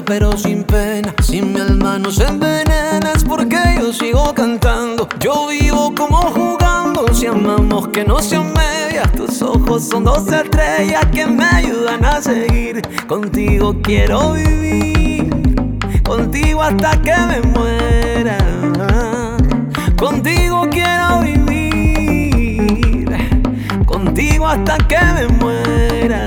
pero sin pena. Si mi alma no se envenena es porque yo sigo cantando. Yo vivo como jugando, si amamos que no sean medias. Tus ojos son dos estrellas que me ayudan a seguir. Contigo quiero vivir, contigo hasta que me muera. Contigo quiero vivir, contigo hasta que me muera.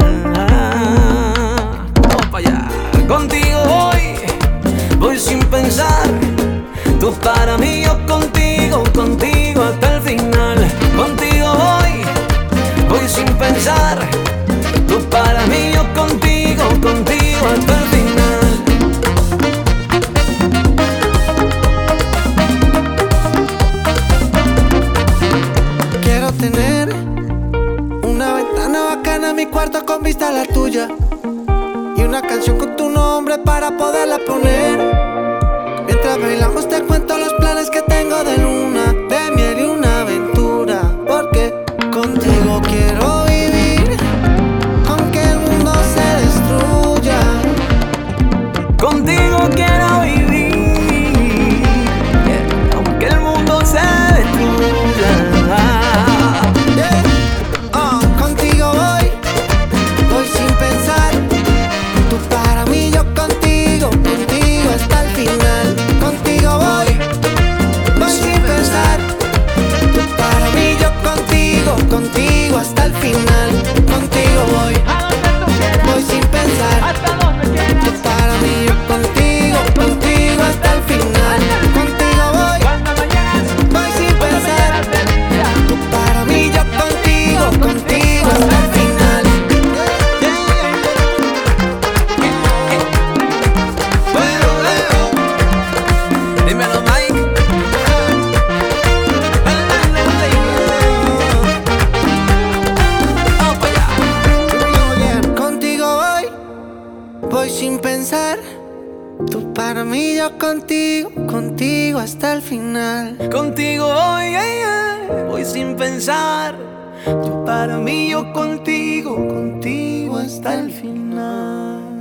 Vamos para allá. Contigo voy sin pensar. Tú para mí, yo contigo, contigo hasta el final. Contigo voy sin pensar. Tú para mí, yo contigo, contigo hasta el final. Quiero tener una ventana bacana en mi cuarto con vista a la tuya, y una canción con tu nombre para poderla poner. Mientras bailamos te cuento los planes que tengo de luna, de miel y una aventura. Porque contigo quiero vivir, aunque el mundo se destruya. Contigo quiero vivir, aunque el mundo se destruya. Contigo voy sin pensar. Tú para mí, yo contigo, contigo hasta el final. Contigo voy sin pensar. Tú para mí, yo contigo, contigo hasta el final. Contigo voy sin pensar. Tú para mí, yo contigo, contigo hasta el final. Contigo voy sin pensar. Tú para mí, yo contigo, contigo hasta el final. Dímelo, Mike. Vamos para allá. Contigo voy sin pensar. Tú para mí, yo contigo, contigo hasta el final. Contigo voy sin pensar. Tú para mí, yo contigo, contigo hasta el final.